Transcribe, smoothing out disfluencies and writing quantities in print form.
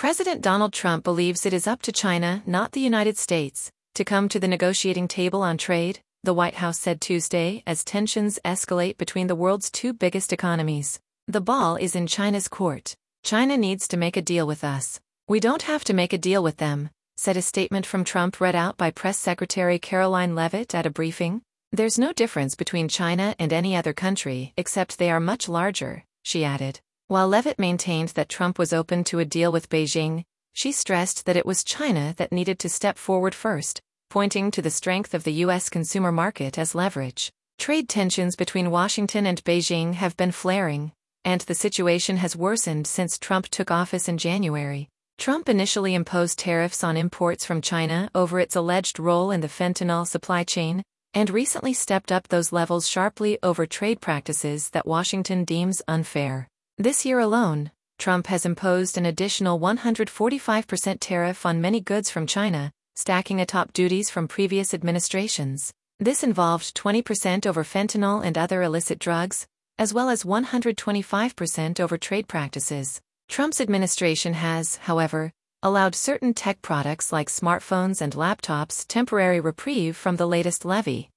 President Donald Trump believes it is up to China, not the United States, to come to the negotiating table on trade, the White House said Tuesday as tensions escalate between the world's two biggest economies. The ball is in China's court. China needs to make a deal with us. We don't have to make a deal with them, said a statement from Trump read out by Press Secretary Caroline Leavitt at a briefing. There's no difference between China and any other country except they are much larger, she added. While Leavitt maintained that Trump was open to a deal with Beijing, she stressed that it was China that needed to step forward first, pointing to the strength of the U.S. consumer market as leverage. Trade tensions between Washington and Beijing have been flaring, and the situation has worsened since Trump took office in January. Trump initially imposed tariffs on imports from China over its alleged role in the fentanyl supply chain, and recently stepped up those levels sharply over trade practices that Washington deems unfair. This year alone, Trump has imposed an additional 145% tariff on many goods from China, stacking atop duties from previous administrations. This involved 20% over fentanyl and other illicit drugs, as well as 125% over trade practices. Trump's administration has, however, allowed certain tech products like smartphones and laptops temporary reprieve from the latest levy.